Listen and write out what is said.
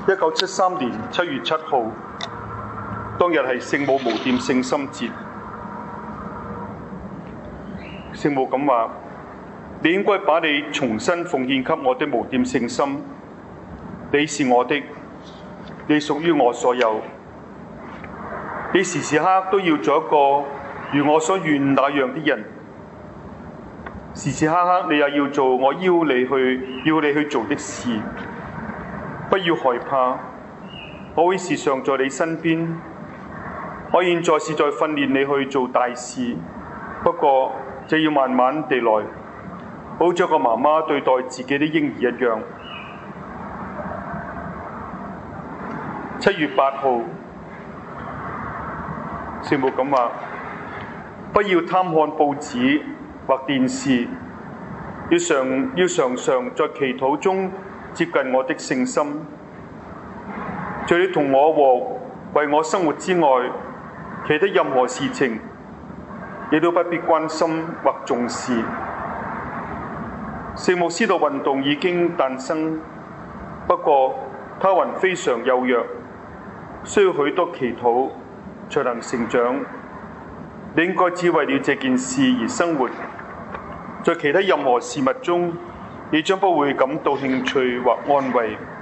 1973年7月7號，當日係聖母無玷聖心節。聖母咁話：你應該把你重新奉獻給我的無玷聖心，你是我的，你屬於我所有。你時時刻刻都要做一個如我所願那樣的人，時時刻刻你也要做我要你去做的事。不要害怕，我會時常在你身邊。我現在是在訓練你去做大事，不過就要慢慢地來，好似個媽媽對待自己的嬰兒一樣。7月8號，聖母咁話：不要貪看報紙或電視，要常常在祈禱中接近我的聖心。在你同我和為我生活之外，其他任何事情，你都不必關心或重視。聖母司道運動已經誕生，不過它還非常幼弱，需要許多祈禱才能成長。你應該只為了這件事而生活，在其他任何事物中，你將不會感到興趣或安慰。